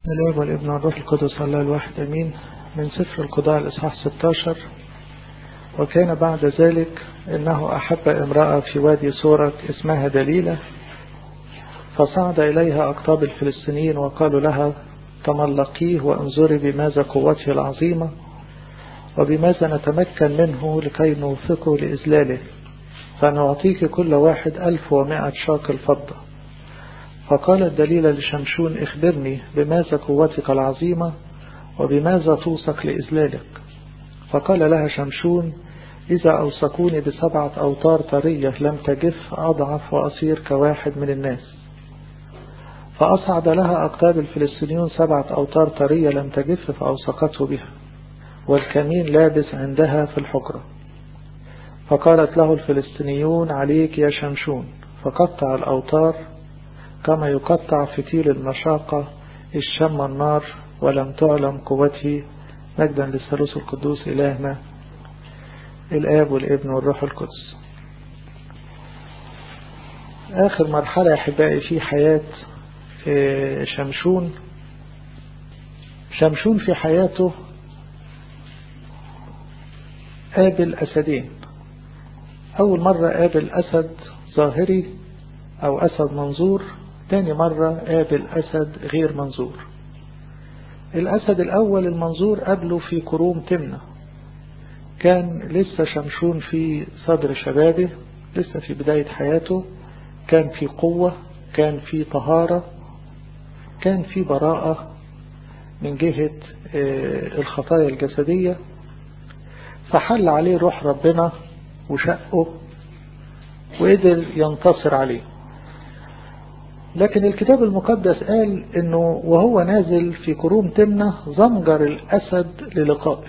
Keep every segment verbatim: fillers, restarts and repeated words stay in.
الآب والابن والروح القدس الله الواحد أمين. من سفر القضاء الإصحاح ستة عشر. وكان بعد ذلك إنه أحب امرأة في وادي سورك اسمها دليلة، فصعد إليها أقطاب الفلسطينيين وقالوا لها تملقيه وانظري بماذا قوته العظيمة وبماذا نتمكن منه لكي نوفقه لإذلاله، فنعطيك كل واحد ألف ومائة شاكل فضة. فقالت دليلة لشمشون اخبرني بماذا قوتك العظيمة وبماذا توثق لإذلالك. فقال لها شمشون إذا أوثقوني بسبعة أوتار طرية لم تجف أضعف وأصير كواحد من الناس. فأصعد لها أقطاب الفلسطينيون سبعة أوتار طرية لم تجف فأوثقته بها، والكمين لابس عندها في الحجرة. فقالت له الفلسطينيون عليك يا شمشون، فقطع الأوتار كما يقطع فتيل المشاقة الشم النار، ولم تعلم قوته. مجدا للثالوث القدوس إلهنا الآب والابن والروح القدس. آخر مرحلة أحبائي في حياة شمشون. شمشون في حياته قابل أسدين. أول مرة قابل أسد ظاهري أو أسد منظور، تاني مرة قابل أسد غير منظور. الأسد الأول المنظور قابله في كروم تمنة، كان لسه شمشون في صدر شبابه، لسه في بداية حياته، كان في قوة، كان في طهارة، كان في براءة من جهة الخطايا الجسدية. فحل عليه روح ربنا وشقه وقدر ينتصر عليه. لكن الكتاب المقدس قال انه وهو نازل في كروم تمنة زمجر الأسد للقائه،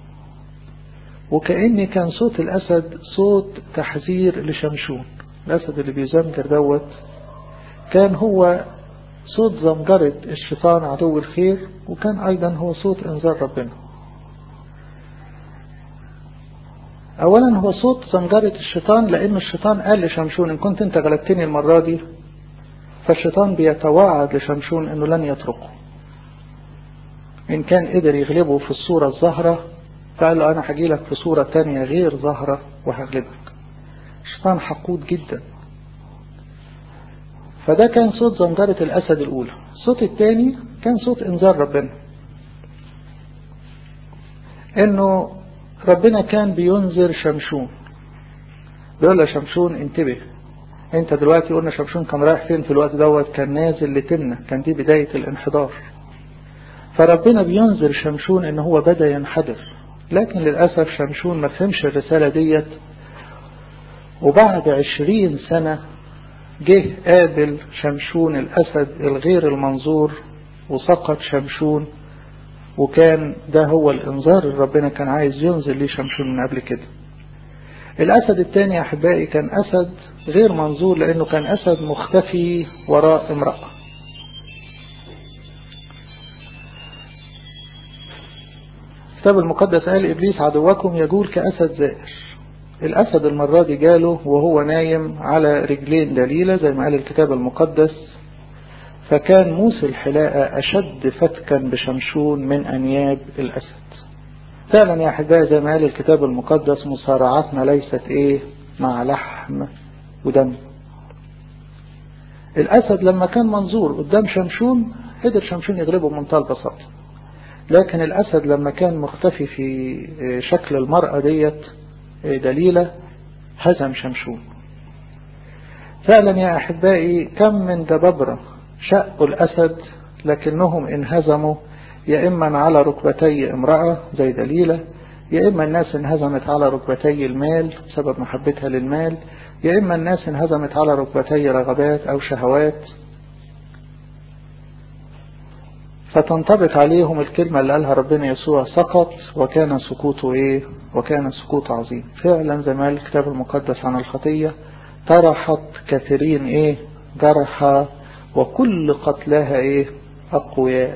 وكأن كان صوت الأسد صوت تحذير لشمشون. الأسد اللي بيزمجر دوت كان هو صوت زمجرة الشيطان عدو الخير، وكان أيضا هو صوت إنذار ربنا. أولا هو صوت زمجرة الشيطان، لأن الشيطان قال لشمشون إن كنت أنت غلبتني المرة دي، فالشيطان بيتواعد لشمشون أنه لن يتركه. إن كان قدر يغلبه في الصورة الظاهرة، فقال له أنا هجيلك في صورة تانية غير ظاهرة وهغلبك. الشيطان حقود جدا. فده كان صوت زمجرة الأسد الأولى. الصوت الثاني كان صوت إنذار ربنا، إنه ربنا كان بينذر شمشون، بيقول له شمشون انتبه، انت دلوقتي قلنا شمشون كان رايح فين في الوقت دوت؟ كان نازل لتمنة، كان دي بداية الانحدار. فربنا بينذر شمشون ان هو بدأ ينحدر، لكن للأسف شمشون ما فهمش الرسالة ديت. وبعد عشرين سنة جه قابل شمشون الأسد الغير المنظور وسقط شمشون، وكان ده هو الانذار اللي ربنا كان عايز ينذر ليه شمشون من قبل كده. الأسد الثاني يا أحبائي كان أسد غير منظور، لأنه كان أسد مختفي وراء امرأة. الكتاب المقدس قال إبليس عدوكم يجول كأسد زائر. الأسد المرة دي جاله وهو نايم على رجلين دليلة زي ما قال الكتاب المقدس، فكان موسى الحلاقة أشد فتكا بشمشون من أنياب الأسد. فعلا يا أحبائي زي ما قال الكتاب المقدس مصارعتنا ليست إيه مع لحم ودم. الأسد لما كان منظور قدام شمشون قدر شمشون يغلبه بمنتهى البساطة، لكن الأسد لما كان مختفي في شكل المرأة ديت دليلة هزم شمشون. فعلا يا أحبائي كم من دبابرة شقوا الأسد لكنهم انهزموا، يا إما على ركبتي امرأة زي دليلة، يا إما الناس انهزمت على ركبتي المال بسبب محبتها للمال، يا إما الناس انهزمت على ركبتي رغبات أو شهوات. فتنطبق عليهم الكلمة اللي قالها ربنا يسوع سقط وكان سقوطه إيه؟ وكان سقوط عظيم. فعلا زي ما قال الكتاب المقدس عن الخطية طرحت كثيرين إيه؟ جرحى وكل قتلاها إيه؟ أقوياء.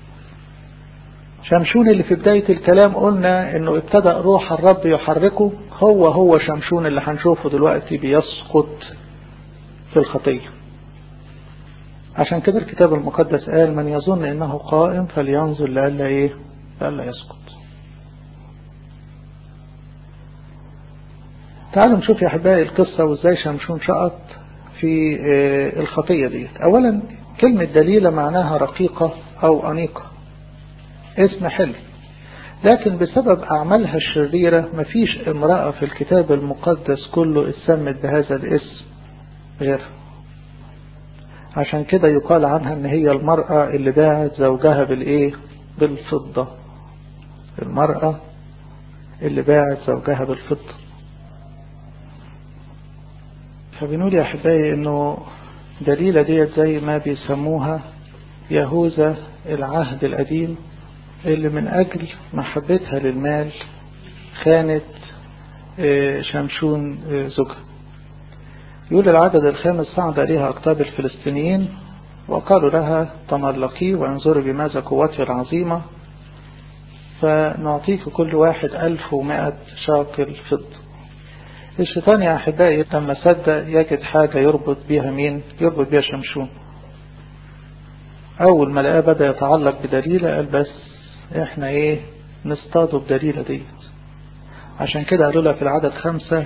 شمشون اللي في بداية الكلام قلنا انه ابتدأ روح الرب يحركه، هو هو شمشون اللي هنشوفه دلوقتي بيسقط في الخطية. عشان كده الكتاب المقدس قال من يظن انه قائم فلينظر لألا ايه لألا يسقط. تعالوا نشوف يا احبائي القصة وازاي شمشون سقط في الخطية دي. اولا كلمة دليلة معناها رقيقة او انيقة، اسم حلو، لكن بسبب اعمالها الشريرة مفيش امرأة في الكتاب المقدس كله اتسمت بهذا الاسم غير، عشان كده يقال عنها ان هي المرأة اللي باعت زوجها بالايه بالفضة، المرأة اللي باعت زوجها بالفضة. فبنقول يا احبائي انه دليلة ديت زي ما بيسموها يهوذا العهد القديم، اللي من اجل محبتها للمال خانت شمشون زوجها. يقول العدد الخامس صعد إليها أقطاب الفلسطينيين وقالوا لها تملقي وانظري بماذا قوتي العظيمة فنعطيك كل واحد ألف ومائة شاقل فضة. الشيطان يا أحبائي لما صدق يجد حاجة يربط بيها مين؟ يربط بيها شمشون. أول ما لقاه بدأ يتعلق بدليلة قال بس إحنا إيه نصطاده بدليلة دي. عشان كده قالوا لها في العدد خمسة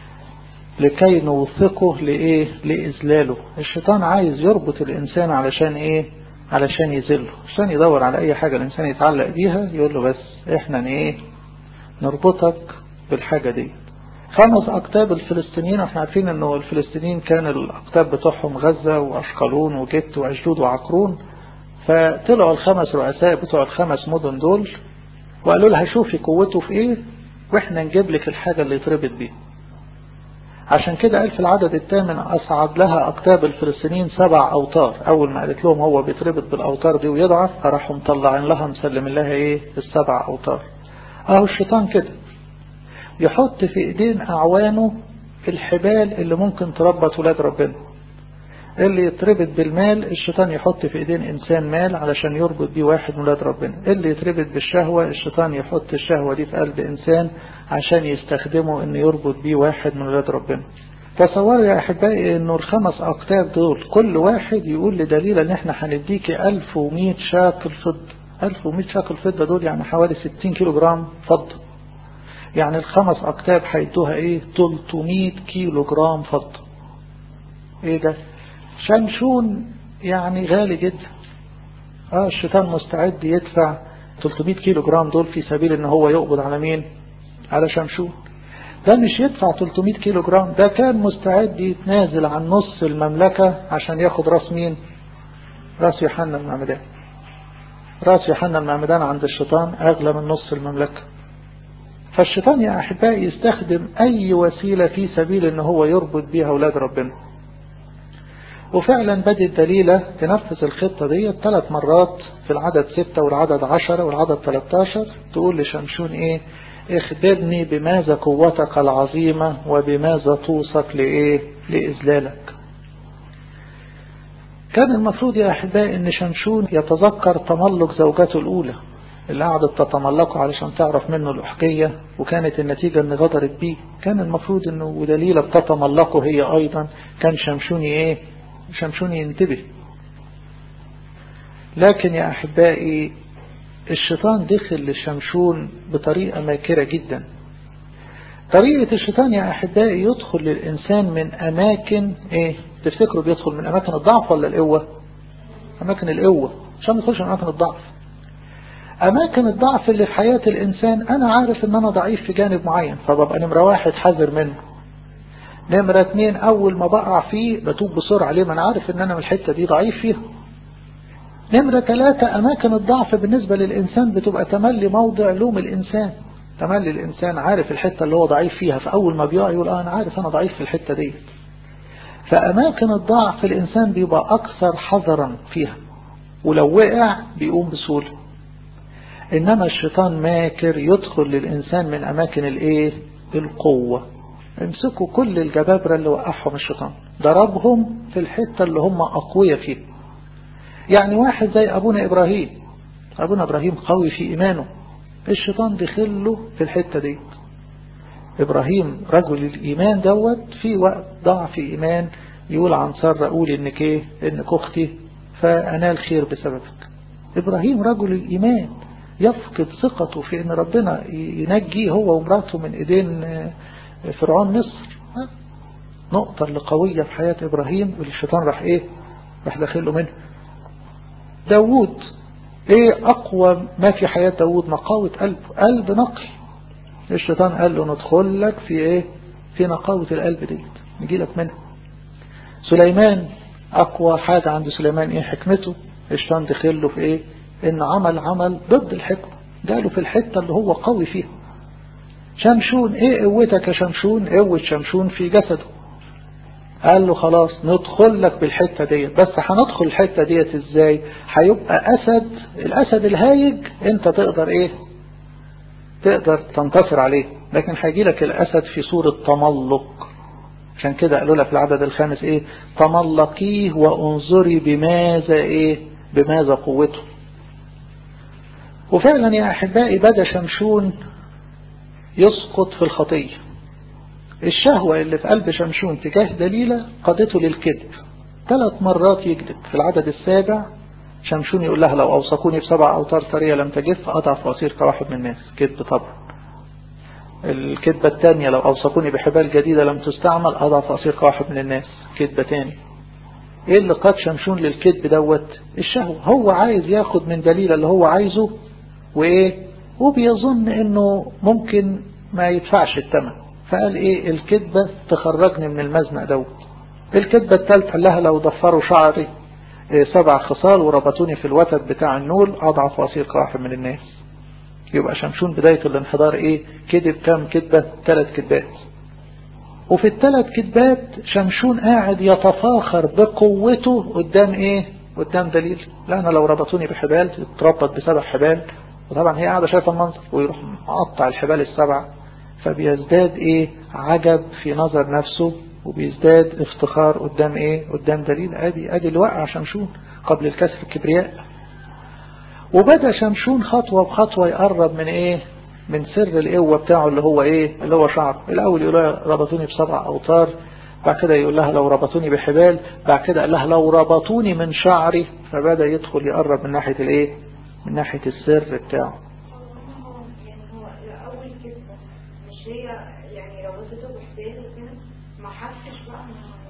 لكي نوثقه لإيه لإذلاله. الشيطان عايز يربط الإنسان علشان إيه علشان يذله، عشان يدور على أي حاجة الإنسان يتعلق بيها يقول له بس إحنا إيه نربطك بالحاجة دي. خمس أقطاب الفلسطينيين، احنا عارفين انه الفلسطينيين كان الأقطاب بتوعهم غزة وأشقلون وجت وأشدود وعقرون، فطلعوا الخمس رؤساء بتوع الخمس مدن دول وقالوا لها شوفي قوته في ايه واحنا نجيب لك الحاجة اللي يتربط بيها. عشان كده قال في العدد الثامن أصعد لها أقطاب الفلسطينيين سبع أوتار. أول ما قالت لهم هو بيتربط بالأوتار دي ويضعف فراحوا مطلعين لها مسلم لها ايه السبع أوتار. اهو الشيطان كده يحط في ايدين اعوانه الحبال اللي ممكن تربط ولاد ربنا. اللي يتربط بالمال الشيطان يحط في ايدين انسان مال علشان يربط بيه واحد من ولاد ربنا. اللي يتربط بالشهوة الشيطان يحط الشهوة دي في قلب انسان عشان يستخدمه ان يربط بيه واحد من ولاد ربنا. تصوروا يا احبائي انه الخمس اقطاب دول كل واحد يقول لدليل ان احنا هنديكي ألف ومئة شاكل فضة. ألف ومئة شاكل فضة دول يعني حوالي ستين كيلو جرام فضة. يعني الخمس أقطاب هيدوها ايه ثلاثمئة كيلو جرام فضة. ايه ده شمشون يعني غالي جدا. اه الشيطان مستعد يدفع ثلاثمئة كيلو جرام دول في سبيل ان هو يقبض على مين؟ على شمشون. ده مش يدفع ثلاثمئة كيلو جرام، ده كان مستعد يتنازل عن نص المملكة عشان ياخد راس مين؟ راس يوحنا المعمدان. راس يوحنا المعمدان عند الشيطان اغلى من نص المملكة. فالشيطان يا أحبائي يستخدم أي وسيلة في سبيل أنه هو يربط بيها أولاد ربنا. وفعلا بدت دليلة تنفذ الخطة دي ثلاث مرات في العدد ستة والعدد عشرة والعدد ثلاثة عشر تقول لشمشون إيه اخبرني بماذا قوتك العظيمة وبماذا توثق لإيه لإذلالك. كان المفروض يا أحبائي أن شمشون يتذكر تملق زوجته الأولى اللي قعدت تتملقه علشان تعرف منه الأحقية وكانت النتيجة ان غدرت بيه. كان المفروض انه ودليلة بتتملقه هي ايضا كان شمشوني ايه شمشوني ينتبه. لكن يا احبائي الشيطان دخل للشمشون بطريقة ماكرة جدا. طريقة الشيطان يا احبائي يدخل للانسان من اماكن ايه تفتكروا بيدخل من اماكن الضعف ولا القوة؟ اماكن القوة عشان ما يدخلش من اماكن الضعف. أماكن الضعف اللي في حياة الإنسان أنا عارف أن أنا ضعيف في جانب معين فببقى نمرة واحد حذر منه. نمرة اتنين أول ما بقع فيه بتوب بسرعة ليه ما أنا عارف أن أنا من الحتة دي ضعيف فيها. نمرة ثلاثة أماكن الضعف بالنسبة للإنسان بتبقى تملي موضع لوم الإنسان. تملي الإنسان عارف الحتة اللي هو ضعيف فيها فأول ما بيقع يقول آه أنا عارف أنا ضعيف في الحتة دي. فأماكن الضعف الإنسان بيبقى أكثر حذرا فيها ولو وقع بيقوم بسهولة. إنما الشيطان ماكر يدخل للإنسان من أماكن الإيه القوة. امسكوا كل الجبابرة اللي وقعهم الشيطان ضربهم في الحتة اللي هم أقوية فيه. يعني واحد زي أبونا إبراهيم أبونا إبراهيم قوي في إيمانه الشيطان دخله في الحتة دي. إبراهيم رجل الإيمان دوت في وقت ضعف إيمان يقول عن سارة قول إنك إيه إنك أختي فأنال خير بسببك. إبراهيم رجل الإيمان يفقد ثقته في أن ربنا ينجي هو ومراته من إيدين فرعون مصر. نقطة اللي قوية في حياة إبراهيم والشيطان راح إيه راح داخله منه. داود إيه أقوى ما في حياة داود؟ نقاوة قلب، قلب نقي. الشيطان قال له ندخل لك في إيه في نقاوة القلب دي نجي لك منها. سليمان أقوى حاجة عند سليمان إيه؟ حكمته. الشيطان دخل له في إيه؟ إن عمل عمل ضد الحكمة، جاله في الحتة اللي هو قوي فيها. شمشون إيه قوتك يا شمشون؟ قوة شمشون في جسده. قال له خلاص ندخل لك بالحتة ديت، بس هندخل الحتة ديت إزاي؟ هيبقى أسد، الأسد الهايج أنت تقدر إيه تقدر تنتصر عليه، لكن هيجي لك الأسد في صورة تملق. عشان كده قالوا لك في العدد الخامس إيه؟ تملقيه وانظري بماذا إيه بماذا قوته. وفعلا يا أحبائي بدأ شمشون يسقط في الخطية. الشهوة اللي في قلب شمشون تجاه دليلة قادته للكذب. ثلاث مرات يكذب. في العدد السابع شمشون يقول لها لو أوثقوني بسبع أوتار ثرية لم تجف أضعف وأصير كواحد من الناس. كذب طبعا. الكذبة الثانية لو أوثقوني بحبال جديدة لم تستعمل أضعف وأصير كواحد من الناس. كذبة ثانية. إيه اللي قاد شمشون للكذب دوت؟ الشهوة. هو عايز ياخد من دليلة اللي هو عايزه وإيه وبيظن إنه ممكن ما يدفعش الثمن، فقال إيه الكذبة تخرجني من المزنق دوت. الكذبة الثالثة قال لها لو ضفروا شعري إيه سبع خصال وربطوني في الوتد بتاع النول أضعف وأصير كواحد من الناس. يبقى شمشون بداية الانحدار إيه كذب كام كذبة؟ ثلاث كذبات. وفي الثلاث كذبات شمشون قاعد يتفاخر بقوته قدام إيه قدام دليل. لا أنا لو ربطوني بحبال تربط بسبع حبال، وطبعا هي قاعدة شايفة المنظر ويروح مقطع الحبال السبع، فبيزداد إيه عجب في نظر نفسه وبيزداد افتخار قدام إيه قدام دليل. أدي أدي اللي وقع شمشون قبل الكسر الكبرياء. وبدأ شمشون خطوة بخطوة يقرب من إيه من سر القوة بتاعه اللي هو إيه اللي هو شعره. الأول يقول لها ربطوني بسبع أوتار، بعد كده يقول لها لو ربطوني بحبال، بعد كده قال لها لو ربطوني من شعري. فبدأ يدخل يقرب من ناحية الإيه من ناحية السر بتاعه. يعني هو الأول كده مش هي يعني ربطته بحبال وكده ما حسش بقى.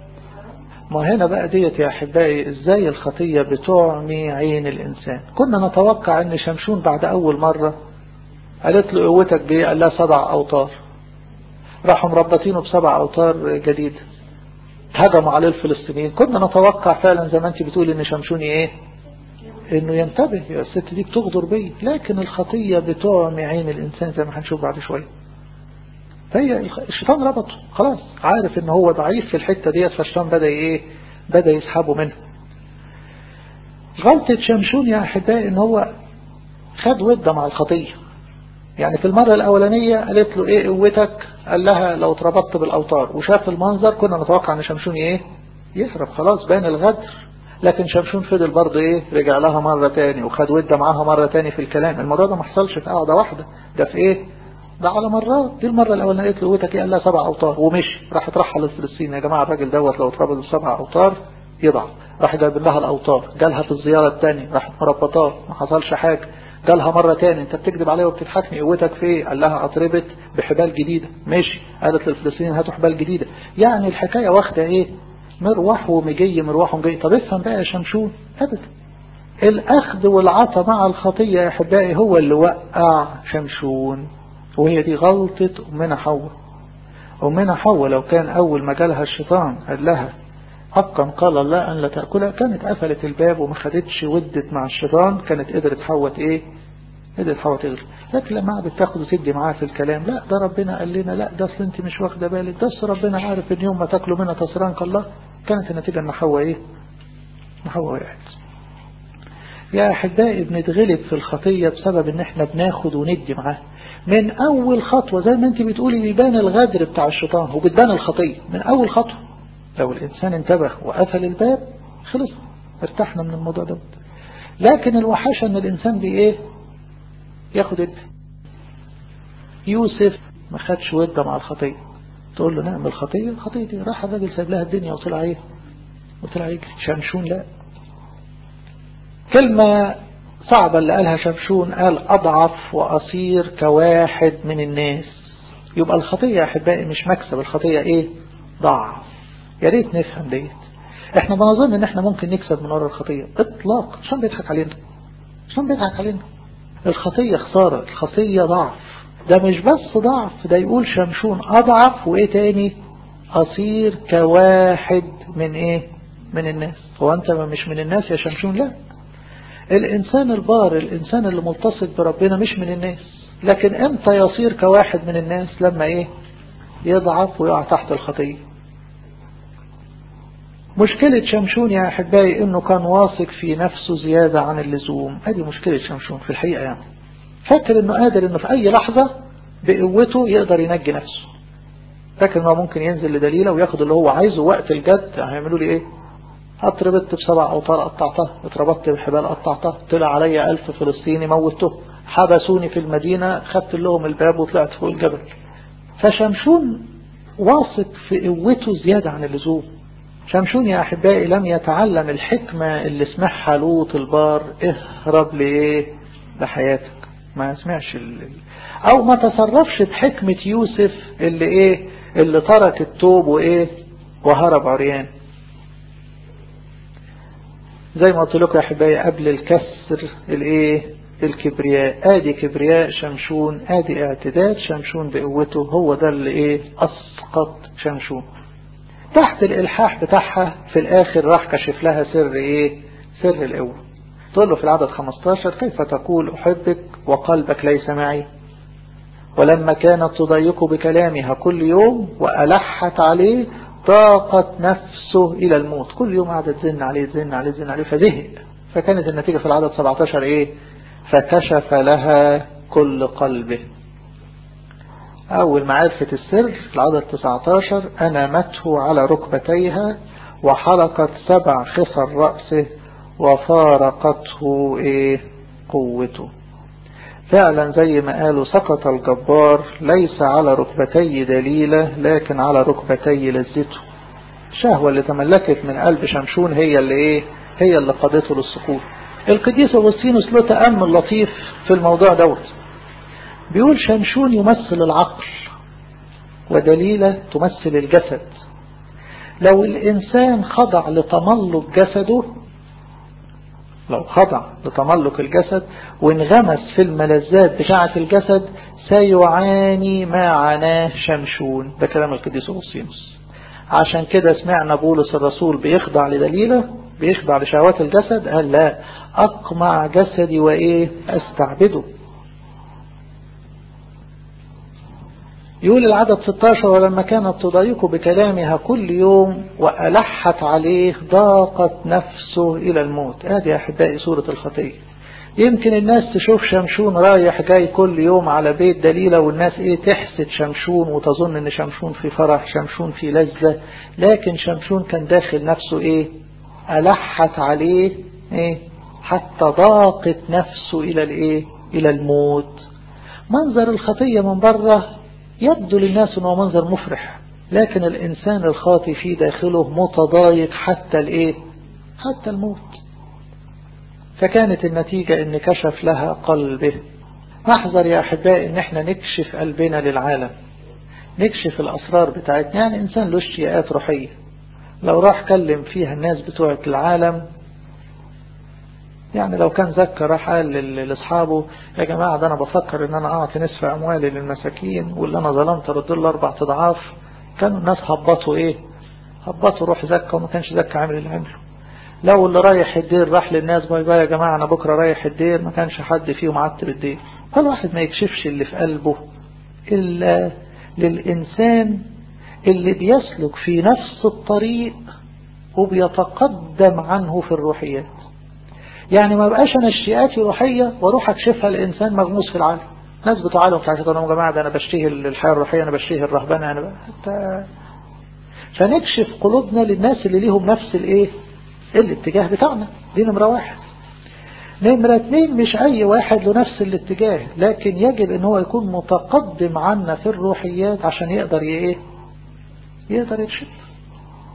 ما هنا بقى ديت يا أحبائي إزاي الخطية بتعمي عين الإنسان. كنا نتوقع أن شمشون بعد أول مرة قالت له قوتك بيه، قال لها سبع أوتار، راحوا مربطينه بسبع أوتار جديدة، هجموا عليه الفلسطينيين. كنا نتوقع فعلا زي ما انت بتقولي ان شمشون ايه انه ينتبه يا الست دي بتغدر بيه، لكن الخطية بتعمي عين الانسان زي ما هنشوف بعد شوية. فهي الشيطان ربطه خلاص، عارف ان هو ضعيف في الحتة ديت، فالشيطان بدأ ايه بدأ يسحبه منه. غلطة شمشون يا أحبائي ان هو خد ودة مع الخطية. يعني في المرة الأولانية قالت له ايه قوتك، قال لها لو اتربطت بالأوتار، وشاف المنظر كنا نتوقع ان شمشون ايه يهرب خلاص بان الغدر. لكن شمشون فضل برضه ايه رجع لها مرة تاني وخد ودة معاها مرة تاني في الكلام. المرة ده ما حصلش في قاعدة واحدة، ده في ايه ده على مرات. دي المرة الأولانية قالت له قوتك ايه، قال لها سبع أوتار ومشي. راح ترحل الفلسطين يا جماعة الراجل دوت لو اتربط السبع أوتار يضع. راح جايب لها الأوتار. جالها في الزيارة الثانية راحت مربطاه ما حصلش حاجة. جالها مرة تاني انت بتكذب عليا وبتضحكني، قوتك في ايه، قال لها اتربط بحبال جديدة. ماشي، قالت للفلسطينيين هاتوا حبال جديدة. يعني الحكاية واخدة ايه مروح ومجي مروح ومجي. طب افهم بقى يا شمشون، ابدا الاخذ والعطا مع الخطية يا احبائي هو اللي وقع شمشون، وهي دي غلطة أمنا حواء. أمنا حواء لو كان أول ما جالها الشيطان قال لها حقا قال الله أن لا تأكلها، كانت قفلت الباب وما خدتش ودت مع الشيطان، كانت قدرت حواء ايه قدرت حواء تغلب. لكن لما قعدت تاخد وتدي معاه في الكلام، لا ده ربنا قال لنا، لا ده اصل انت مش واخده بالك، ده اصل ربنا عارف ان يوم ما تاكلوا منها تصران الله. كانت النتيجه ان حواء ايه ان حواء وقعت. يا احبائي بنتغلب في الخطيه بسبب ان احنا بناخد وندي معاه من اول خطوه. زي ما انت بتقولي بيبان الغدر بتاع الشيطان وبتبان الخطيه من اول خطوه. لو الانسان انتبه وقفل الباب خلص، ارتحنا من الموضوع ده. لكن الوحشه ان الانسان بي ايه ياخد ود. يوسف ما خدش ودة مع الخطية. تقول له نعمل خطية خطية دي، راح الراجل ساب لها الدنيا وطلع ايه وطلع يجري. شمشون لا، كلمة صعبة اللي قالها شمشون، قال أضعف وأصير كواحد من الناس. يبقى الخطية يا أحبائي مش مكسب، الخطية إيه؟ ضعف. يا ريت نفهم ديت. احنا بنظن ان احنا ممكن نكسب من وراء الخطية اطلاق. شلون بيضحك علينا؟ شلون بيضحك علينا؟ الخطية خسارة، الخطية ضعف. ده مش بس ضعف، ده يقول شمشون أضعف وإيه تاني؟ أصير كواحد من إيه؟ من الناس. هو أنت مش من الناس يا شمشون؟ لا، الإنسان البار، الإنسان اللي ملتصق بربنا مش من الناس. لكن أنت يصير كواحد من الناس لما إيه؟ يضعف ويقع تحت الخطية. مشكلة شمشون يا أحبائي إنه كان واثق في نفسه زيادة عن اللزوم. هذه مشكلة شمشون في الحقيقة، يعني فاكر إنه قادر إنه في أي لحظة بقوته يقدر ينجي نفسه. فاكر إنه ممكن ينزل لدليلة وياخد اللي هو عايزه وقت الجد. هيعملوا لي إيه؟ اتربطت بسبع أوتار قطعتها، اتربطت بحبال قطعتها، طلع علي ألف فلسطيني موته، حبسوني في المدينة، خدت لهم الباب وطلعت فوق الجبل. فشمشون واثق في قوته زيادة عن اللزوم. شمشون يا أحبائي لم يتعلم الحكمة اللي سمعها لوط البار، اهرب لإيه؟ لحياتك. ما سمعش ال... أو ما تصرفش بحكمة يوسف اللي إيه؟ اللي ترك التوب وإيه؟ وهرب عريان. زي ما قلت لكم يا أحبائي قبل الكسر الإيه؟ الكبرياء. آدي كبرياء شمشون، آدي اعتداد شمشون بقوته. هو ده اللي إيه؟ أسقط شمشون. تحت الإلحاح بتاعها في الآخر راح كشف لها سر إيه؟ سر القوة. تقول له في العدد خمستاشر كيف تقول أحبك وقلبك ليس معي؟ ولما كانت تضايق بكلامها كل يوم وألحت عليه ضاقت نفسه إلى الموت. كل يوم قعدت تزن عليه تزن عليه تزن عليه فزهق. فكانت النتيجة في العدد سبعتاشر إيه؟ فكشف لها كل قلبه. أول ما عرفت السر في العدد تسعتاشر أنامته على ركبتيها وحلقت سبع خصر رأسه وفارقته إيه؟ قوته. فعلا زي ما قالوا سقط الجبار ليس على ركبتي دليلة لكن على ركبتي لذته. الشهوة اللي تملكت من قلب شمشون هي اللي إيه؟ هي اللي قادته للسقوط. القديس أغسطينوس له تأمل لطيف في الموضوع دوت. بيقول شمشون يمثل العقل ودليلة تمثل الجسد. لو الإنسان خضع لتملك جسده، لو خضع لتملك الجسد وانغمس في الملذات بتاعة الجسد سيعاني ما عاناه شمشون. ده كلام القديس أغسطينوس. عشان كده سمعنا بولس الرسول بيخضع لدليلة، بيخضع لشهوات الجسد، قال لا أقمع جسدي وإيه؟ أستعبده. يقول العدد ستاشر ولما كانت تضايق بكلامها كل يوم وألحت عليه ضاقت نفسه إلى الموت. هذه يا أحبائي سورة الخطية. يمكن الناس تشوف شمشون رايح جاي كل يوم على بيت دليلة والناس إيه؟ تحسد شمشون وتظن إن شمشون في فرح، شمشون في لذة. لكن شمشون كان داخل نفسه إيه؟ ألحت عليه إيه؟ حتى ضاقت نفسه إلى الإيه؟ إلى الموت. منظر الخطية من بره يبدو للناس أنه منظر مفرح، لكن الإنسان الخاطئ في داخله متضايق حتى الإيه؟ حتى الموت. فكانت النتيجة أن كشف لها قلبه. نحذر يا أحبائي أن احنا نكشف قلبنا للعالم، نكشف الأسرار بتاعتنا. يعني إنسان له اشتياقات روحية لو راح كلم فيها الناس بتوع العالم، يعني لو كان زكى راح قال لأصحابه يا جماعة ده أنا بفكر إن أنا أعطي نصف أموالي للمساكين واللي أنا ظلمت رد له أربع أضعاف، كانوا الناس هبطوا إيه؟ هبطوا روح زكى وما كانش زكى عامل اللي عمله. لو اللي رايح الدير راح للناس باي باي يا جماعة أنا بكرة رايح الدير، ما كانش حد فيهم عتب الدير. كل واحد ما يكشفش اللي في قلبه إلا للإنسان اللي بيسلك في نفس الطريق وبيتقدم عنه في الروحيات. يعني ما بقاش أنا اشتياقاتي روحية واروح اكشفها لإنسان مغموس في العالم. ناس بتعالم في عشان يا جماعة ده أنا بشتهي الحياة الروحية، أنا بشتهي الرهبنة، أنا حتى فنكشف قلوبنا للناس اللي ليهم نفس الإيه؟ الاتجاه بتاعنا. دي نمرة واحد. نمرة اتنين مش أي واحد له نفس الاتجاه، لكن يجب إن هو يكون متقدم عنا في الروحيات عشان يقدر إيه؟ يقدر يكشف.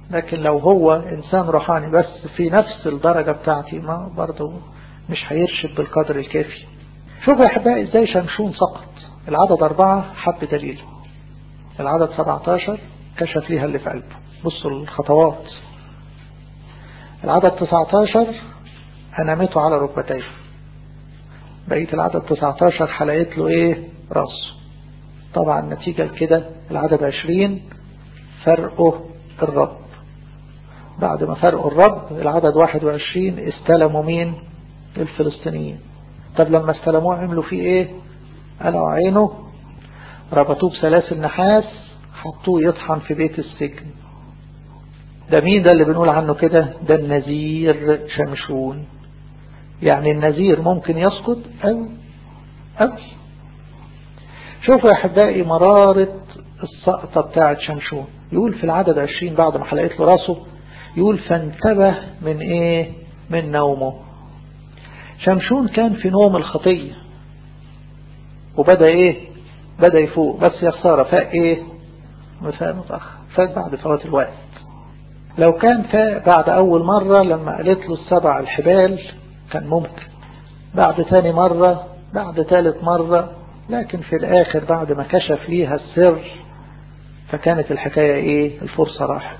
لكن لو هو إنسان روحاني بس في نفس الدرجة بتاعتي ما برضه مش هيرشد بالقدر الكافي. شوفوا يا أحبائي إزاي شمشون سقط. العدد أربعة حب دليل، العدد سبعتاشر كشف ليها اللي في قلبه. بصوا الخطوات. العدد تسعتاشر أنامته على ركبتيه. بقية العدد تسعتاشر حلقت له إيه؟ راسه. طبعا نتيجة كده العدد عشرين فرقه الرب. بعد ما فرقوا الرب العدد واحد وعشرين استلموا مين؟ الفلسطينيين. طب لما استلموه عملوا فيه ايه؟ قلعوا عينه، ربطوه بسلاسل نحاس، حطوه يطحن في بيت السجن. ده مين ده اللي بنقول عنه كده؟ ده النذير شمشون. يعني النذير ممكن يسقط أو أو شوفوا يا أحبائي مرارة السقطة بتاعت شمشون. يقول في العدد عشرين بعد ما حلقت له راسه، يقول فانتبه من ايه؟ من نومه. شمشون كان في نوم الخطية وبدأ ايه؟ بدأ يفوق، بس يا خسارة فاق ايه؟ فاق متأخر، فاق بعد فوات الوقت. لو كان فاق بعد اول مرة لما قالت له السبع الحبال كان ممكن، بعد تاني مرة، بعد ثالث مرة، لكن في الاخر بعد ما كشف ليها السر فكانت الحكاية ايه؟ الفرصة راحت.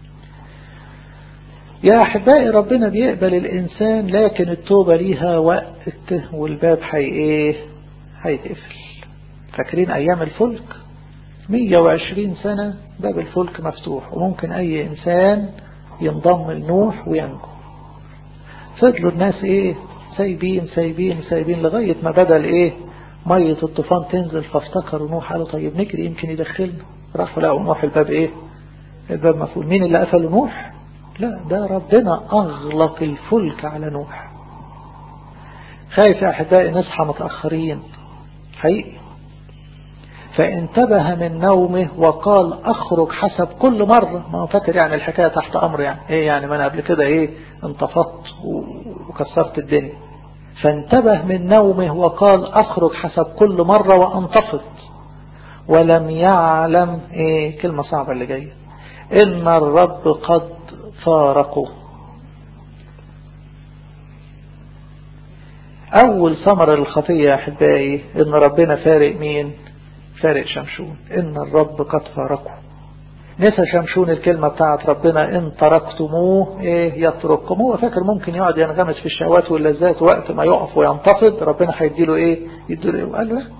يا أحبائي ربنا بيقبل الإنسان لكن التوبة ليها وقت والباب حي إيه؟ هيتقفل. فاكرين أيام الفلك؟ مية وعشرين سنة باب الفلك مفتوح وممكن أي إنسان ينضم لنوح وينجو. فضلوا الناس إيه؟ سايبين سايبين سايبين لغاية ما بدل إيه؟ مية الطوفان تنزل، فافتكروا نوح، قالوا طيب نجري يمكن يدخلنا. راحوا لقوا نوح الباب إيه؟ الباب مفعول. مين اللي قفل نوح؟ لا، ده ربنا أغلق الفلك على نوح. خايف يا أحبائي نصحى متأخرين حقيقي. فانتبه من نومه وقال أخرج حسب كل مرة. ما هو فاكر يعني الحكاية تحت أمر، يعني إيه يعني ما أنا قبل كده إيه انتفضت وكسرت الدنيا. فانتبه من نومه وقال أخرج حسب كل مرة وأنتفض، ولم يعلم إيه كلمة صعبة اللي جاية، إن الرب قد فارقوا. أول ثمرة للخطية يا أحبائي إن ربنا فارق مين؟ فارق شمشون. إن الرب قد فارقوا. نسى شمشون الكلمة بتاعت ربنا إن تركتموه إيه يترككم. هو فاكر ممكن يقعد ينغمس في الشهوات واللذات، وقت ما يقف وينتفض ربنا هيديله إيه؟ يديله إيه؟ وقال له لا.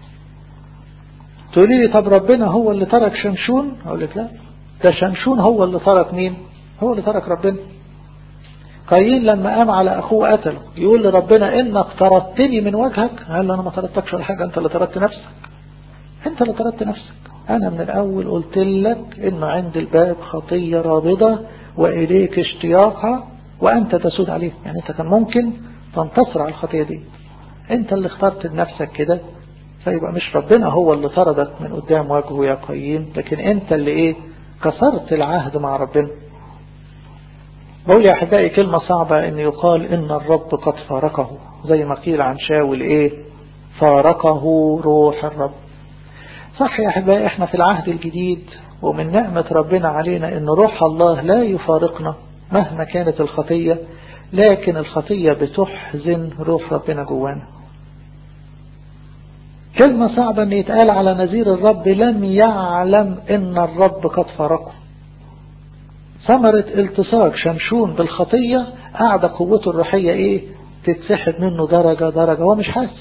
تقولي لي طب ربنا هو اللي ترك شمشون؟ أقول لك لا، ده شمشون هو اللي ترك مين؟ هو اللي ترك ربنا. قايين لما قام على أخوه قتله يقول لربنا إنك طردتني من وجهك. قال له أنا ما طردتكش ولا حاجة، أنت اللي طردت نفسك، أنت اللي طردت نفسك. أنا من الأول قلت لك إن عند الباب خطية رابضة وإليك اشتياقها وأنت تسود عليه. يعني أنت كان ممكن تنتصر على الخطية دي، أنت اللي اخترت لنفسك كده. فيبقى مش ربنا هو اللي طردك من قدام وجهه يا قايين، لكن أنت اللي إيه كسرت العهد مع ربنا. بقول يا أحبائي كلمة صعبة إن يقال إن الرب قد فارقه، زي ما قيل عن شاول إيه فارقه روح الرب. صح يا أحبائي إحنا في العهد الجديد ومن نعمة ربنا علينا إن روح الله لا يفارقنا مهما كانت الخطية، لكن الخطية بتحزن روح ربنا جوانا. كلمة صعبة إن يتقال على نذير الرب لم يعلم إن الرب قد فارقه. ثمرة التصاق شمشون بالخطية قاعدة قوته الروحية إيه تتسحب منه درجة درجة، هو مش حاسس.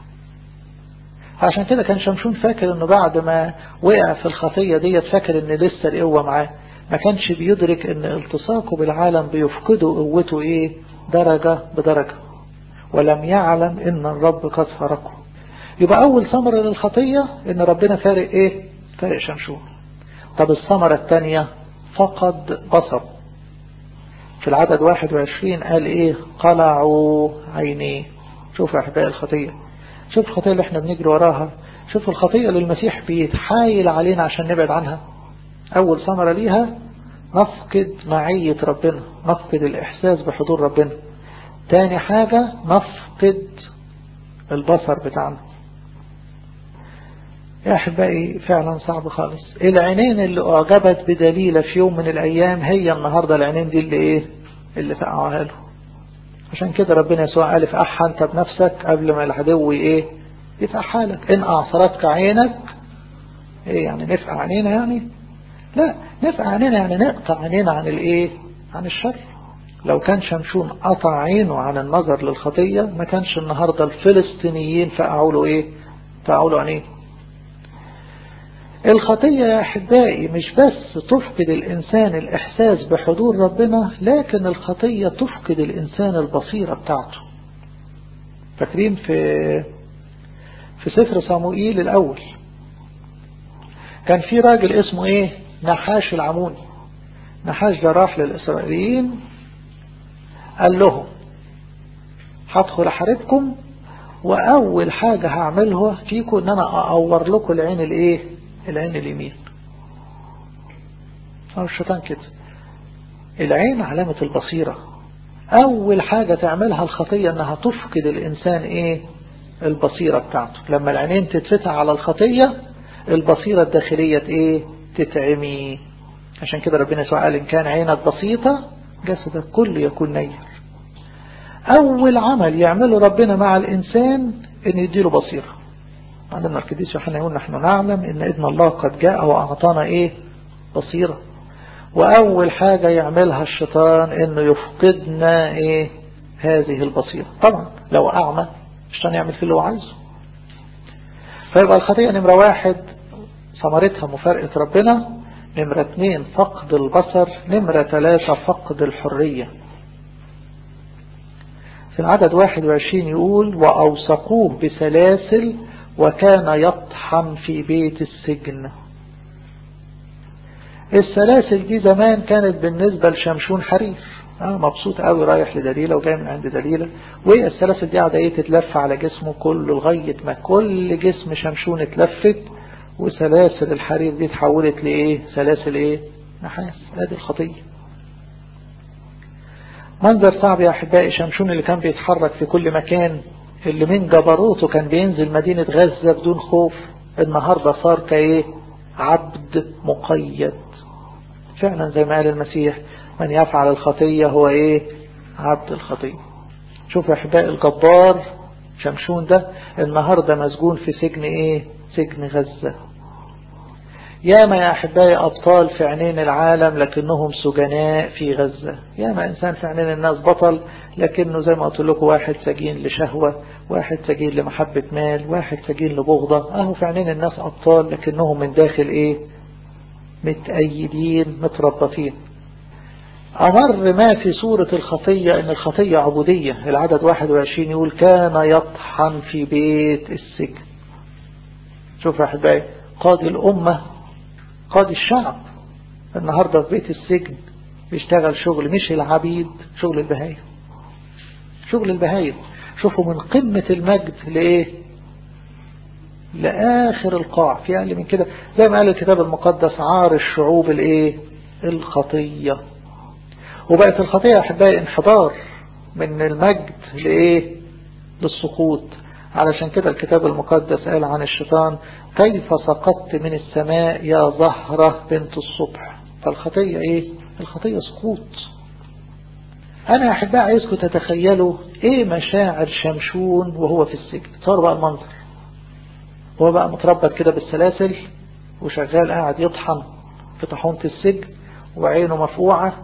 عشان كده كان شمشون فاكر إنه بعد ما وقع في الخطية ديت فاكر إن لسه القوة معاه، ما كانش بيدرك إن التصاقه بالعالم بيفقده قوته إيه درجة بدرجة. ولم يعلم إن الرب قد فارقه. يبقى أول ثمرة للخطية إن ربنا فارق إيه فارق شمشون. طب الثمرة الثانية فقد بصر. في العدد واحد وعشرين قال إيه قلعوا عينيه. شوفوا أحباء الخطية، شوف الخطية اللي احنا بنجري وراها، شوف الخطية اللي المسيح بيتحايل علينا عشان نبعد عنها. أول ثمرة ليها نفقد معية ربنا، نفقد الإحساس بحضور ربنا. تاني حاجة،،،،،، ، ، ، ، ، ، ، ، ، ، ، ، ، ، ، ، ، ، ، ، ، ، ، ، ، ، ، ، ، ، ، ، ، ، ، ، ، ، ، ، ، ، ، ، ، ، ، ، ، ، ، ، ، ، ، ، ، ، ، ، ، ، ، ، ، ، ، ، ، ، ، ، ، ، ، ، ، ، ، ، ، ، ، ، ، ، يا أحبائي فعلا صعب خالص. العينين اللي أعجبت بدليلة في يوم من الأيام هي النهاردة العينين دي اللي إيه اللي فقعوها له. عشان كده ربنا يسوع قال افقعها أنت بنفسك قبل ما العدو إيه يفقعها لك. إن أعصرتك عينك إيه يعني نفقع عينينا يعني؟ لا، نفقع عينينا يعني نقطع عينينا عن الإيه عن الشر. لو كان شمشون قطع عينه عن النظر للخطية ما كانش النهاردة الفلسطينيين فقعوا له إيه فقعوا له عينيه. الخطية يا أحبائي مش بس تفقد الإنسان الإحساس بحضور ربنا، لكن الخطية تفقد الإنسان البصيرة بتاعته. فاكرين في في سفر صموئيل الأول كان في راجل اسمه إيه نحاش العموني. نحاش ده راح للإسرائيليين قال لهم هدخل أحاربكم وأول حاجة هعملها فيكم إن أنا أعور لكم العين الإيه العين اليمين. أو الشيطان كده، العين علامة البصيرة. أول حاجة تعملها الخطية أنها تفقد الإنسان إيه البصيرة بتاعته. لما العينين تتفتح على الخطية البصيرة الداخلية إيه تتعمي. عشان كده ربنا يسوع قال إن كان عينك بسيطة جسدك كله يكون نير. أول عمل يعمله ربنا مع الإنسان إن يديله بصيرة. عندنا القديس يوحنا يقول نحن نعلم إن ابن الله قد جاء وأعطانا إيه بصيرة. وأول حاجة يعملها الشيطان إنه يفقدنا إيه هذه البصيرة. طبعا لو أعمى الشيطان يعمل في اللي هو عايزه. فيبقى الخطيئة نمرة واحد ثمرتها مفارقة ربنا، نمرة اثنين فقد البصر، نمرة ثلاثة فقد الحرية. في العدد واحد وعشرين يقول وأوثقوه بسلاسل وكان يطحن في بيت السجن. السلاسل دي زمان كانت بالنسبة لشمشون حرير. أنا مبسوط قوي رايح لدليلة وجاي من عند دليلة، وهي السلاسل دي قاعدة ايه تتلف على جسمه كله لغاية ما كل جسم شمشون اتلفت، وسلاسل الحرير دي تحولت لايه سلاسل ايه نحاس. هذه الخطية. منظر صعب يا أحبائي. شمشون اللي كان بيتحرك في كل مكان، اللي من جبروته كان بينزل مدينة غزة بدون خوف، النهاردة صار كايه عبد مقيد. فعلا زي ما قال المسيح من يفعل الخطية هو ايه عبد الخطية. شوف يا أحبائي الجبار شمشون ده النهاردة مسجون في سجن ايه سجن غزة. ياما يا أحبائي أبطال في عينين العالم لكنهم سجناء في غزة. ياما إنسان في عينين الناس بطل لكنه زي ما قلت لكم واحد سجين لشهوة، واحد سجين لمحبة مال، واحد سجين لبغضة. أهو في عينين الناس أبطال لكنهم من داخل إيه متأيدين متربطين. أمر ما في سورة الخطية إن الخطية عبودية. العدد واحد وعشرين يقول كان يطحن في بيت السجن. شوف يا أحبائي قاضي الأمة قاضي الشعب النهاردة في بيت السجن بيشتغل شغل مش العبيد، شغل البهايم. شغل البهايم. شوفوا من قمة المجد لإيه لآخر القاع. في أقل من كده زي ما قال الكتاب المقدس عار الشعوب الإيه الخطية. وبقت الخطية أحبائي انحدار من المجد لإيه للسقوط. علشان كده الكتاب المقدس قال عن الشيطان كيف سقطت من السماء يا زهرة بنت الصبح. فالخطية ايه الخطية سقوط. انا احبائي عايزكم تتخيلوا ايه مشاعر شمشون وهو في السجن. صار بقى المنظر هو بقى متربط كده بالسلاسل وشغال قاعد يطحن في طاحونة السجن وعينه مفقوعة،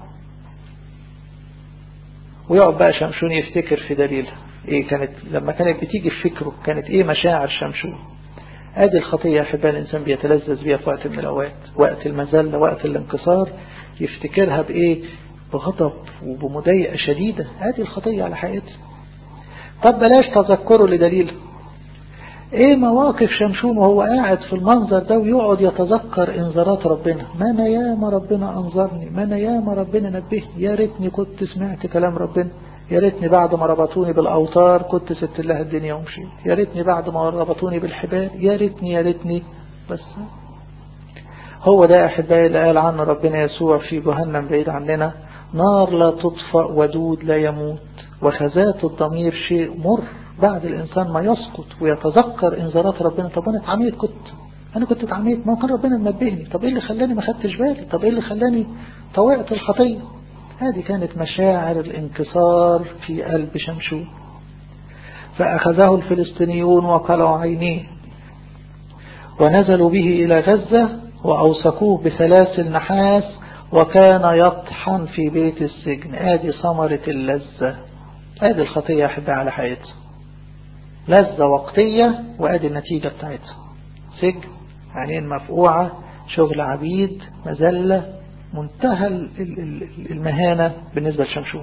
ويقعد بقى شمشون يفتكر في دليلة ايه كانت لما كانت بتيجي في فكره كانت ايه مشاعر شمشون. ادي الخطية احبائي الانسان بيتلذذ بيها في وقت من الاوقات، وقت المذلة وقت الانكسار يفتكرها بايه بغضب وبمضايقة شديدة. ادي الخطية على حقيقتها. طب بلاش تذكره لدليل ايه مواقف شمشون وهو قاعد في المنظر ده ويقعد يتذكر انذارات ربنا. ما انا ياما ربنا انظرني، ما انا ياما ربنا نبهني، يا ريتني كنت سمعت كلام ربنا، يا ريتني بعد ما ربطوني بالاوتار كنت سبت لها الدنيا ومشيت، يا ريتني بعد ما ربطوني بالحبال، يا ريتني يا ريتني. بس هو ده احبائي اللي قال عنه ربنا يسوع في جهنم بعيد عننا نار لا تطفأ ودود لا يموت وخزات الضمير شيء مر. بعد الإنسان ما يسقط ويتذكر إنذارات ربنا طب أنا اتعميت كنت أنا كنت اتعميت، ما كان ربنا منبهني، طب إيه اللي خلاني ما خدتش بالي، طب إيه اللي خلاني طوعت الخطية. هذه كانت مشاعر الانكسار في قلب شمشون. فأخذه الفلسطينيون وقلعوا عينيه ونزلوا به إلى غزة وأوثقوه بسلاسل نحاس وكان يطحن في بيت السجن. آدي ثمرة اللذة، آدي الخطية أحبها على حياتها، لذة وقتية وآدي النتيجة بتاعتها، سجن، عينين مفقوعة، شغل عبيد، مذلة، منتهى المهانة بالنسبة لشمشون.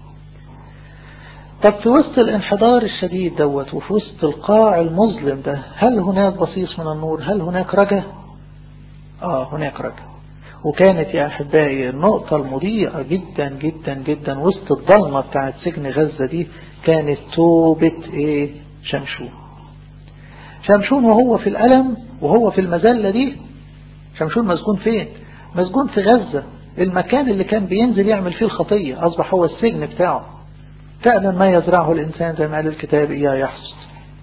طب في وسط الانحدار الشديد دوت وفي وسط القاع المظلم ده هل هناك بصيص من النور؟ هل هناك رجاء؟ آه هناك رجاء. وكانت يا أحبائي النقطة المضيئة جدا جدا جدا وسط الظلمة بتاعت سجن غزة دي كانت توبة إيه؟ شمشون. شمشون وهو في الألم وهو في المذلة دي، شمشون مسجون فين؟ مسجون في غزة، المكان اللي كان بينزل يعمل فيه الخطية أصبح هو السجن بتاعه. فعلا ما يزرعه الإنسان زي ما قال الكتاب إياه يحصد.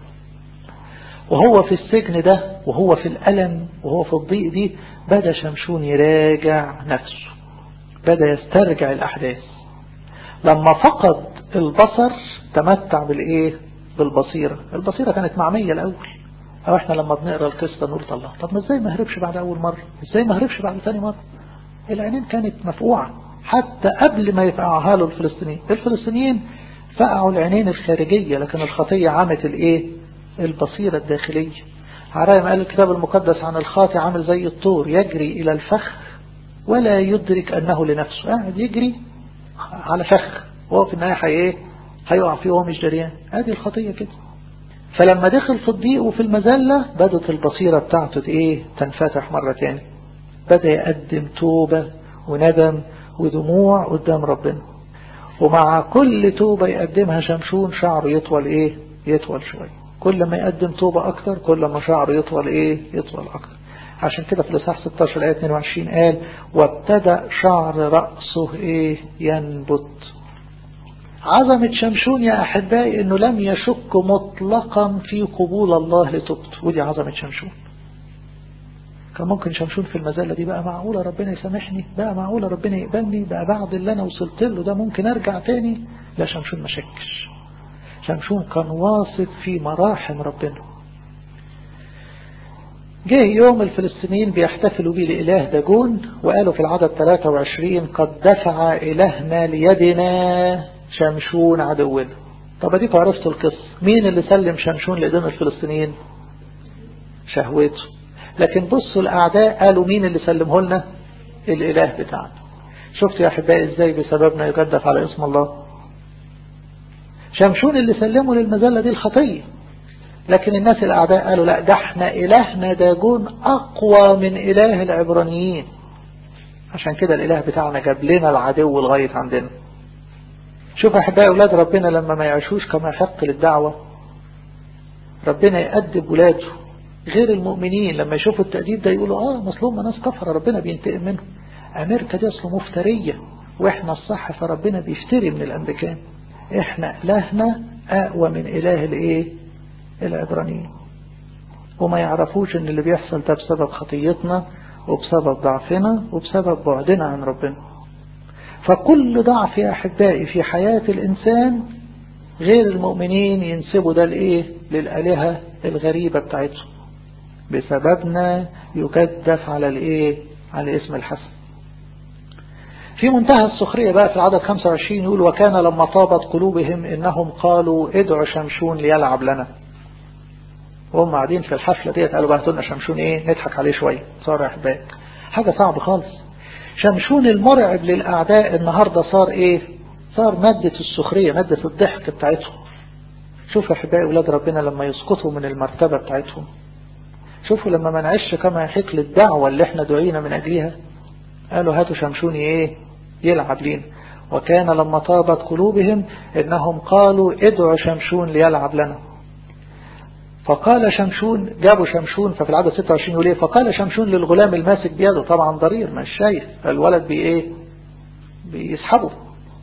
وهو في السجن ده وهو في الألم وهو في الضيق دي بدأ شمشون يراجع نفسه، بدأ يسترجع الأحداث. لما فقد البصر تمتع بالإيه؟ بالبصيرة. البصيرة كانت معمية الأول، أو إحنا لما بنقرأ القصة نقول الله، طب ما إزاي ما هربش بعد أول مرة؟ إزاي ما هربش بعد ثاني مرة؟ العينين كانت مفقوعة حتى قبل ما يفقعها له الفلسطينيين. الفلسطينيين فقعوا العينين الخارجية، لكن الخطية عمت الإيه؟ البصيرة الداخلية. عرايم قال الكتاب المقدس عن الخاطئ عامل زي الطور يجري إلى الفخ ولا يدرك أنه لنفسه، قاعد يجري على فخ وهو في النهاية ايه؟ هيقع فيه وهو مش دريان. هذه الخطية كده. فلما دخل في الضيق وفي المذلة بدت البصيرة بتاعته ايه؟ تنفتح مرة تاني، بدأ يقدم توبة وندم ودموع قدام ربنا. ومع كل توبة يقدمها شمشون شعره يطول ايه؟ يطول شوية. كل ما يقدم توبة اكتر كل ما شعره يطول ايه؟ يطول اكتر. عشان كده في الإصحاح ستة عشر آية اثنين وعشرين قال وابتدأ شعر رأسه ايه؟ ينبت. عظمة شمشون يا أحبائي انه لم يشك مطلقا في قبول الله لتوبته، ودي عظمة شمشون. كان ممكن شمشون في المزالة دي بقى معقولة ربنا يسامحني، بقى معقولة ربنا يقبلني، بقى بعد اللي انا وصلت له ده ممكن ارجع تاني. لا، شمشون ما شكش. شمشون كان واثق في مراحم ربنا. جه يوم الفلسطينيين بيحتفلوا بيه لإله داجون، وقالوا في العدد ثلاثة وعشرين قد دفع إلهنا ليدنا شمشون عدونا. طب اديكوا عرفتوا القصة، مين اللي سلم شمشون لإيدين الفلسطينيين؟ شهوته. لكن بصوا الأعداء قالوا مين اللي سلمه لنا؟ الإله بتاعنا. شفتوا يا أحبائي ازاي بسببنا يجدف على اسم الله؟ شمشون اللي سلمه للمذلة دي الخطية، لكن الناس الأعداء قالوا لا، ده احنا إلهنا داجون أقوى من إله العبرانيين، عشان كده الإله بتاعنا جاب لنا العدو لغاية عندنا. شوف أحبائي أولاد ربنا لما ما يعيشوش كما يحق للدعوة ربنا يأدب ولاده، غير المؤمنين لما يشوفوا التأديب ده يقولوا آه مظلوم ناس كفر ربنا بينتقم منهم. أمريكا دي أصله مفترية وإحنا الصح، فربنا بيفتري من الأمريكان. إحنا إلهنا أقوى من إله الإيه؟ العبرانيين. وما يعرفوش ان اللي بيحصل ده بسبب خطيتنا وبسبب ضعفنا وبسبب بعدنا عن ربنا. فكل ضعف يا أحبائي في حياة الإنسان غير المؤمنين ينسبوا ده لإيه؟ للآلهة الغريبة بتاعتهم. بسببنا يكدف على الإيه؟ على اسم الحسن. في منتهى السخرية بقى في العدد خمسة وعشرين يقول وكان لما طابت قلوبهم إنهم قالوا ادعوا شمشون ليلعب لنا. وهم قاعدين في الحفلة ديت قالوا بقى هاتوا لنا شمشون ايه نضحك عليه شوية. صار يا احبائي حاجة صعبة خالص. شمشون المرعب للأعداء النهاردة صار ايه؟ صار مادة السخرية، مادة الضحك بتاعتهم. شوف يا احبائي ولاد ربنا لما يسقطوا من المرتبة بتاعتهم، شوفوا لما ما نعيش كما يحق للدعوة اللي احنا دعينا من اجلها، قالوا هاتوا شمشون ايه يلعب لينا. وكان لما طابت قلوبهم انهم قالوا ادعوا شمشون ليلعب لنا. فقال شمشون، جابوا شمشون، ففي العدد ستة وعشرين يقول ايه؟ فقال شمشون للغلام الماسك بيده، طبعا ضرير مش شايف، الولد بي ايه بيسحبه.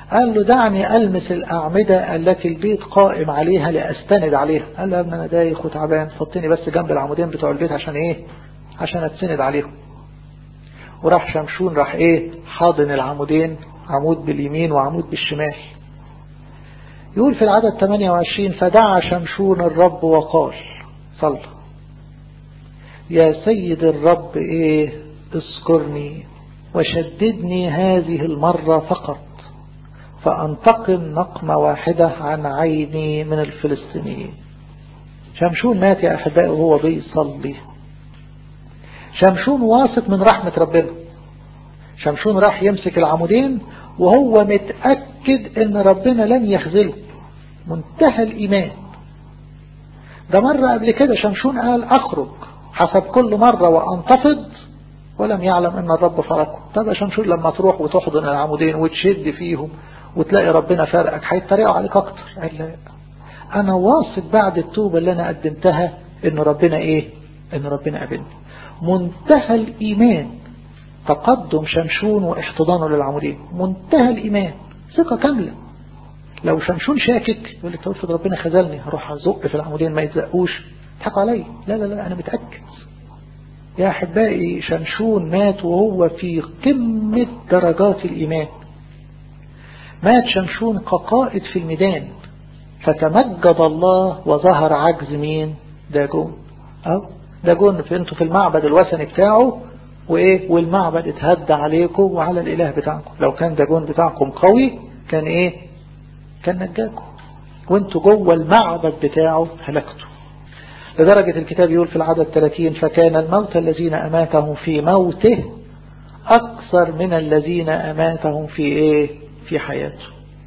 قال له دعني ألمس الأعمدة التي البيت قائم عليها لأستند عليها. قال له يا ابني أنا دايخ وتعبان، حطني بس جنب العمودين بتوع البيت عشان إيه؟ عشان أتسند عليهم. وراح شمشون راح إيه؟ حاضن العمودين، عمود باليمين وعمود بالشمال. يقول في العدد ثمانية وعشرين فدعا شمشون الرب وقال، صلى: يا سيد الرب إيه؟ اذكرني وشددني هذه المرة فقط، فأنتقم نقمة واحدة عن عيني من الفلسطينيين. شمشون مات يا أحبائي وهو بيصلي. شمشون واثق من رحمة ربنا. شمشون راح يمسك العمودين وهو متأكد ان ربنا لن يخذله، منتهى الإيمان. ده مرة قبل كده شمشون قال أخرج حسب كل مرة وأنتفض ولم يعلم ان الرب فرقه. طب شمشون لما تروح وتحضن العمودين وتشد فيهم وتلاقي ربنا فارقك هيتريقوا عليك اكتر. قال لا، انا واثق بعد التوبة اللي انا قدمتها ان ربنا ايه؟ ان ربنا قابلني. منتهى الايمان تقدم شمشون واحتضانه للعمودين، منتهى الايمان، ثقة كاملة. لو شمشون شاكك يقول لك توفد ربنا خذلني، هروح ازق في العمودين ما يتزقوش، تضحكوا علي. لا لا لا، انا متأكد. يا أحبائي شمشون مات وهو في قمة درجات الإيمان. مات شمشون كقائد في الميدان، فتمجد الله وظهر عجز مين؟ داجون. أو داجون في انتوا في المعبد الوثني بتاعه وإيه؟ والمعبد اتهدى عليكم وعلى الإله بتاعكم. لو كان داجون بتاعكم قوي كان إيه؟ كان نجاكم، وانتوا جوه المعبد بتاعه هلكتوا. لدرجة الكتاب يقول في العدد ثلاثين فكان الموت الذين أماتهم في موته أكثر من الذين أماتهم في إيه؟ في حياته.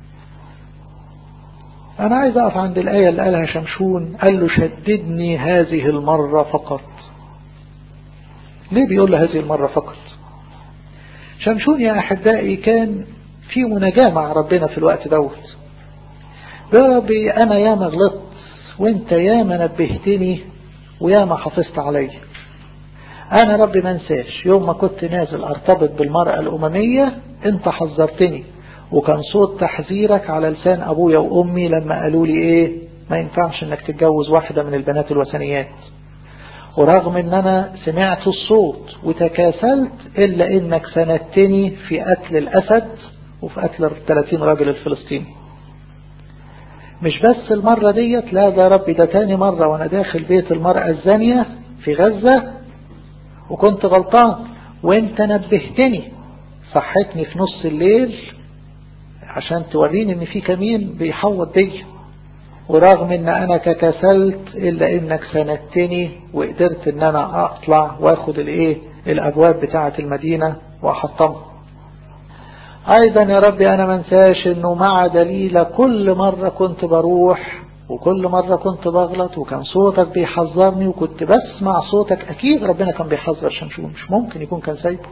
أنا عايز أقف عند الآية اللي قالها شمشون، قال له شددني هذه المرة فقط. ليه بيقول له هذه المرة فقط؟ شمشون يا أحبائي كان في مناجاة مع ربنا في الوقت دوت. يا ربي أنا ياما غلطت وانت ياما نبهتني وياما حافظت علي. انا ربي ما انساش يوم ما كنت نازل ارتبط بالمرأة الاممية انت حذرتني، وكان صوت تحذيرك على لسان ابويا وامي لما قالوا لي ايه؟ ما ينفعش انك تتجوز واحدة من البنات الوثنيات. ورغم ان انا سمعت الصوت وتكاسلت الا انك سندتني في قتل الاسد وفي قتل الثلاثين راجل الفلسطيني. مش بس المرة ديت، لا ده ربي ده تاني مرة وانا داخل بيت المرأة الزانية في غزة وكنت غلطان وانت نبهتني، صحتني في نص الليل عشان توريني ان في كمين بيحوط دي. ورغم ان انا تكسلت الا انك سندتني وقدرت ان انا اطلع واخد الايه الابواب بتاعة المدينة واحطمها. ايضا يا ربي انا منساش انه مع دليل كل مرة كنت بروح وكل مرة كنت بغلط وكان صوتك بيحذرني وكنت بسمع صوتك. اكيد ربنا كان بيحذر شمشون، مش ممكن يكون كان سايبه.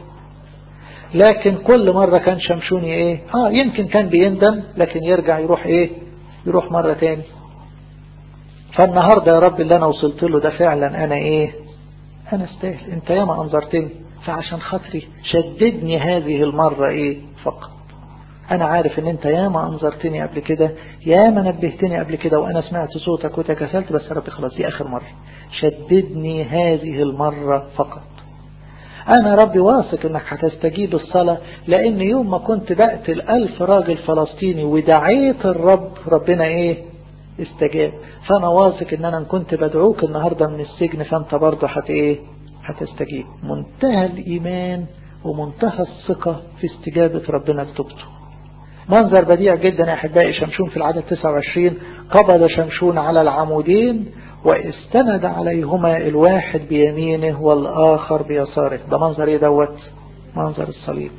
لكن كل مرة كان شمشوني ايه اه يمكن كان بيندم لكن يرجع يروح ايه يروح مرة تاني. فالنهاردة يا رب اللي انا وصلت له ده فعلا انا ايه انا استاهل، انت ياما انظرتني فعشان خاطري شددني هذه المرة ايه فقط. انا عارف ان انت ياما انظرتني قبل كده، ياما نبهتني قبل كده وانا سمعت صوتك وتكسلت، بس يا رب خلاص دي اخر مرة، شددني هذه المرة فقط. انا ربي واثق انك هتستجيب الصلاة، لان يوم ما كنت بقتل الف راجل فلسطيني ودعيت الرب ربنا ايه استجاب. فانا واثق ان انا كنت بدعوك النهاردة من السجن فانت برضه هت ايه هتستجيب. منتهى الايمان ومنتهى الثقة في استجابة ربنا لتوبته. منظر بديع جدا يا احبائي. شمشون في العدد تسعة وعشرين قبض شمشون على العمودين واستند عليهما الواحد بيمينه والآخر بيساره. ده منظر ايه دوت؟ منظر الصليب.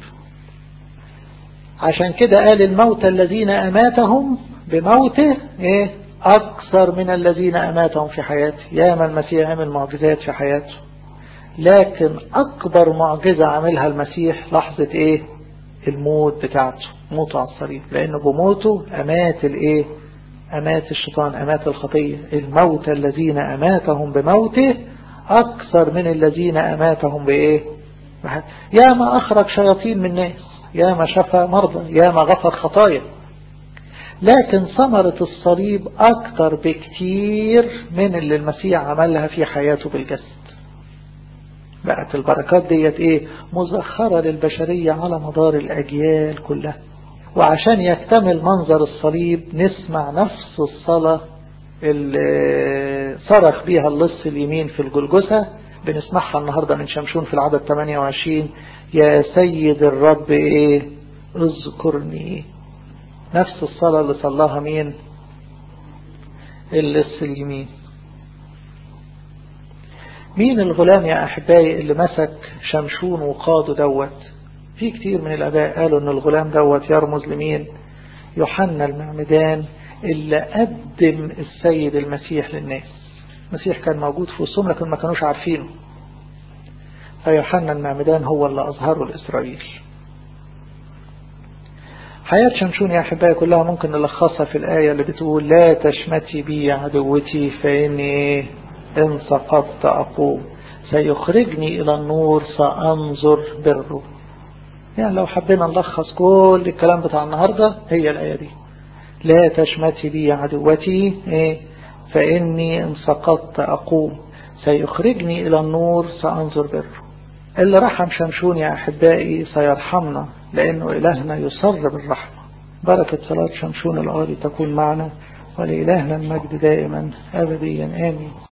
عشان كده قال الموت الذين أماتهم بموته ايه أكثر من الذين أماتهم في حياته. ياما المسيح عمل معجزات في حياته، لكن أكبر معجزة عملها المسيح لحظة ايه الموت بتاعته، موته على الصليب. لأنه بموته أمات الايه أمات الشيطان، أمات الخطية. الموت الذين أماتهم بموته أكثر من الذين أماتهم بإيه يا ما أخرج شياطين من الناس، يا ما شفى مرضى، يا ما غفر خطايا، لكن ثمرة الصليب أكتر بكتير من اللي المسيح عملها في حياته بالجسد. بقت البركات ديت ايه؟ مزخرة للبشرية على مدار الأجيال كلها. وعشان يكتمل منظر الصليب نسمع نفس الصلاة اللي صرخ بيها اللص اليمين في الجلجثة، بنسمعها النهاردة من شمشون في العدد ثمانية وعشرين: يا سيد الرب ايه اذكرني. نفس الصلاة اللي صلاها مين؟ اللص اليمين. مين الغلام يا أحبائي اللي مسك شمشون وقاده دوت؟ في كتير من الآباء قالوا ان الغلام دوت يرمز لمين؟ يوحنا المعمدان اللي قدم السيد المسيح للناس. المسيح كان موجود في وسطهم لكن ما كانوش عارفينه، فيوحنا المعمدان هو اللي أظهره لإسرائيل. حياة شمشون يا أحبائي كلها ممكن نلخصها في الآية اللي بتقول: لا تشمتي بي عدوتي فإني إن سقطت أقوم، سيخرجني إلى النور سأنظر بره. يعني لو حبينا نلخص كل الكلام بتاع النهاردة هي الآية دي: لا تشمتي بي عدوتي إيه؟ فإني إن سقطت أقوم، سيخرجني إلى النور سأنظر بره. اللي رحم شمشون يا أحبائي سيرحمنا، لأنه إلهنا يصر بالرحمة. بركة صلاة شمشون الآلي تكون معنا، ولإلهنا المجد دائما أبديا آمين.